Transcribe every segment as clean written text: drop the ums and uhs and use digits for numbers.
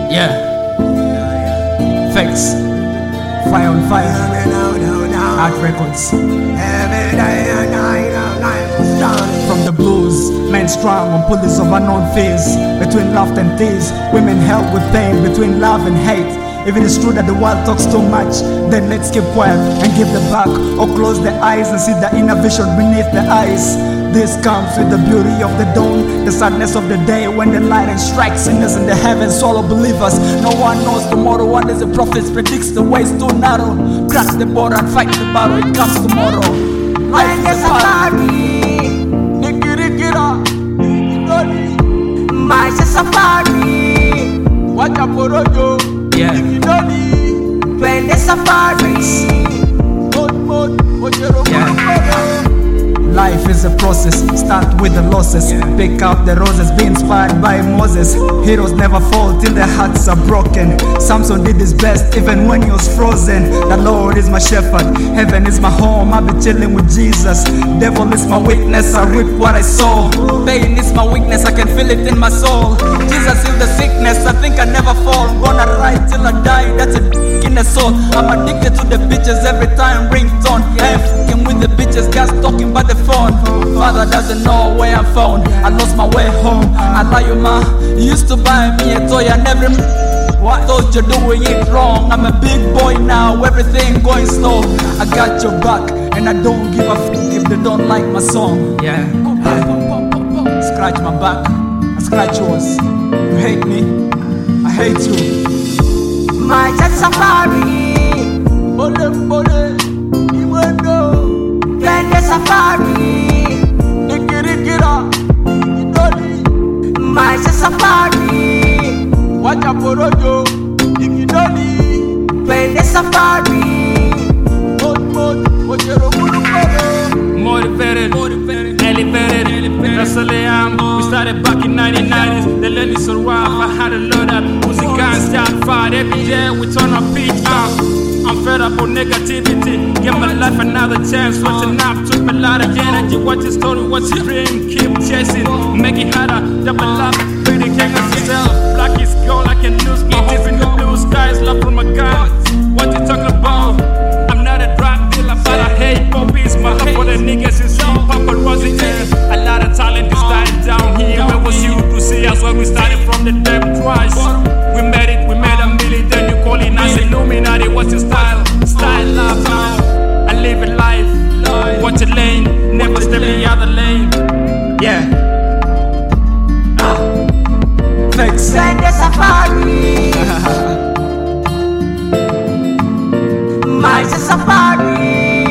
Yeah. Facts. Fire on fire. Art Records. From the blues, men strong on pulleys of unknown fears. Between laughter and tears, women held with pain. Between love and hate. If it is true that the world talks too much, then let's keep quiet and give the back, or close the eyes and see the inner vision beneath the eyes. This comes with the beauty of the dawn, the sadness of the day when the lightning strikes sinners in the heavens, swallow believers. No one knows tomorrow. What is the prophets predicts the ways too narrow. Crack the border and fight the battle. It comes tomorrow. Life is a safari. Maisha safari. Wacha porojo. Yeah. Twende safari. Yeah. Life is a process, start with the losses. Pick up the roses, be inspired by Moses. Heroes never fall till their hearts are broken. Samson did his best even when he was frozen. The Lord is my shepherd, heaven is my home. I'll be chilling with Jesus. Devil is my weakness, I reap what I sow. Pain is my weakness, I can feel it in my soul. Jesus healed the sickness, I think I never fall. I'm gonna ride till I die, that's a in the soul. I'm addicted to the bitches every time ringtone. I am fucking with the bitches, just talking by the phone. Father doesn't know where I'm found. I lost my way home. I lie you ma. You used to buy me a toy. I never thought you're doing it wrong. I'm a big boy now, everything going slow. I got your back, and I don't give a f if they don't like my song. Yeah. Scratch my back, I scratch yours. You hate me, I hate you. Maisha safari. Twende safari. Maisha safari. Wacha porojo. Twende safari. Motivated, elevated, that's all I am. We started back in 1990s. They let me survive. I had to learn that music can't stand fight. Every day we turn our feet up. I'm fed up on negativity. Give my life another chance. Watching up took me a lot of energy. Watch your story, watch your dream. Keep chasing, make it harder. Double up, pretty king of yourself. Black is gold, I can lose my hope in the blue skies. Love from a gun. What you talking about? I'm not a drug dealer, but I hate poppies. My love for the niggas is all paparazzi. A lot of talent is dying down here. Where was you to see us when we started from the depth twice? We made it, we made a million. Then you calling us Illuminati. What's your style? Style love now. I live a life. Watch a lane, never step in the other lane. Yeah. Facts. Twende safari. Maisha safari.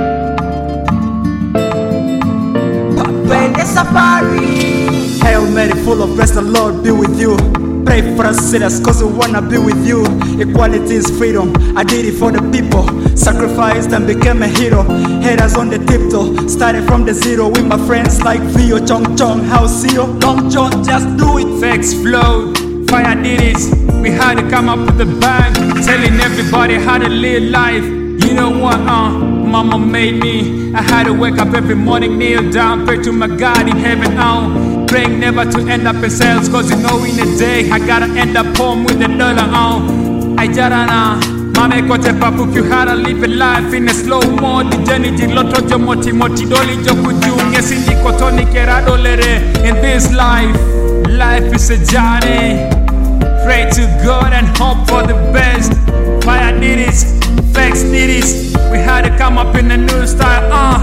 Twende safari. Hail Mary, full of grace, the Lord be with you. Pray for us sinners, cause we wanna be with you. Equality is freedom, I did it for the people. Sacrificed and became a hero. Haters on the tiptoe, started from the zero. With my friends like Vio, Chong Chong, House CEO, Long John, just do it. Facts flowed, fire did it. We had to come up with a bang, telling everybody how to live life. You know what, mama made me. I had to wake up every morning, kneel down, pray to my God in heaven, praying never to end up in sales, cause you know in a day I gotta end up home with a dollar, I jarana. Mame kote papu you had to live a life in a slow mode. Jenny di loto jo moti doli jo kujunge sindi kotoni kerado lere. In this life, life is a journey. Pray to God and hope for the best. Fire did it, Facts did it. We had to come up in a new style,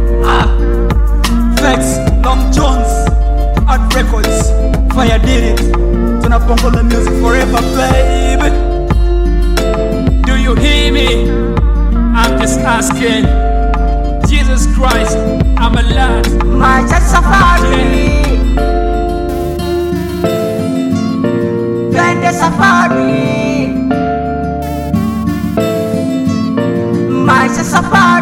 Facts, Long Jones, Art Records, Fire did it. Tunapongo the music forever, baby. Do you hear me? I'm just asking. Jesus Christ, I'm alive. Maisha safari. Twende safari. Maisha safari.